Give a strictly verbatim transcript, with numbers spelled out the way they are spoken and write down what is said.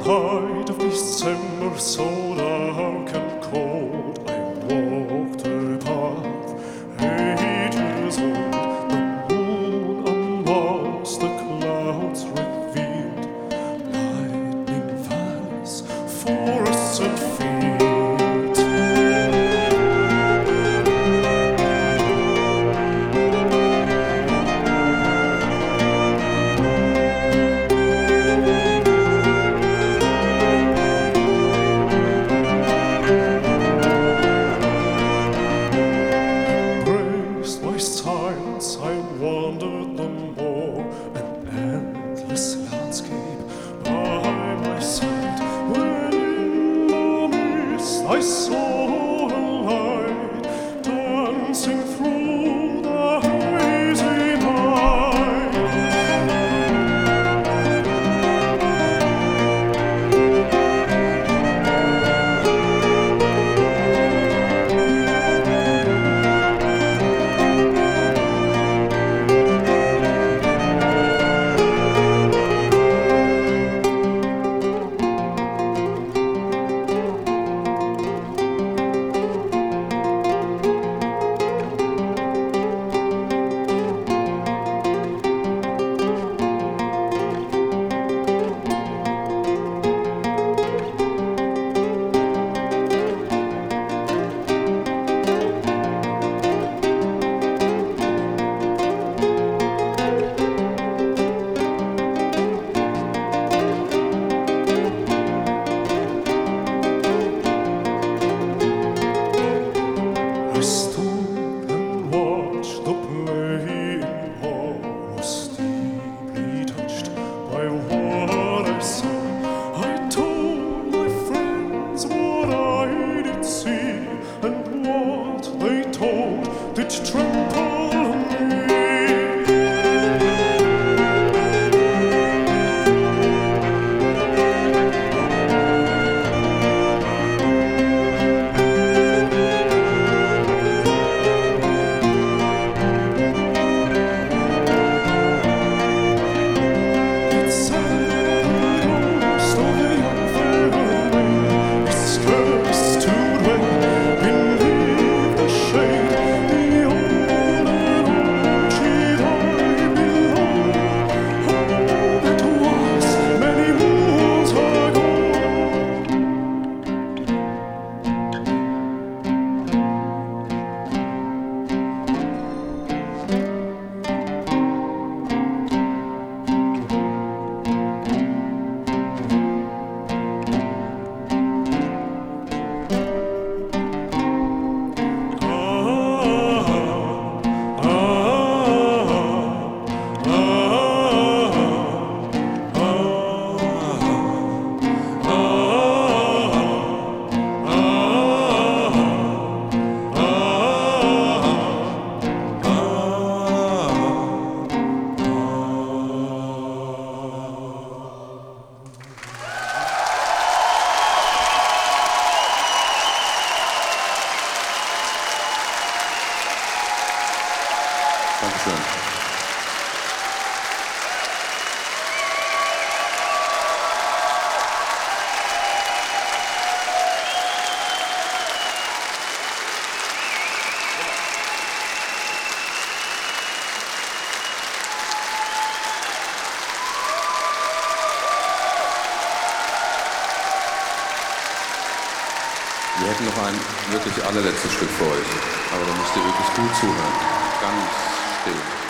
height of December, so dark and cold, I walked a path eight years old. The moon amongst the clouds revealed lightning valleys, forests and fields. Silence, I wandered the moor, an endless landscape by my side. When in the mist I saw a light dancing through the hazy night. I stood and watched the playing. I was deeply touched by what I saw. I told my friends what I did see, and what they told did tremble me. Dankeschön. Wir hätten noch ein wirklich allerletztes Stück für euch, aber da müsst ihr wirklich gut zuhören. Ganz still.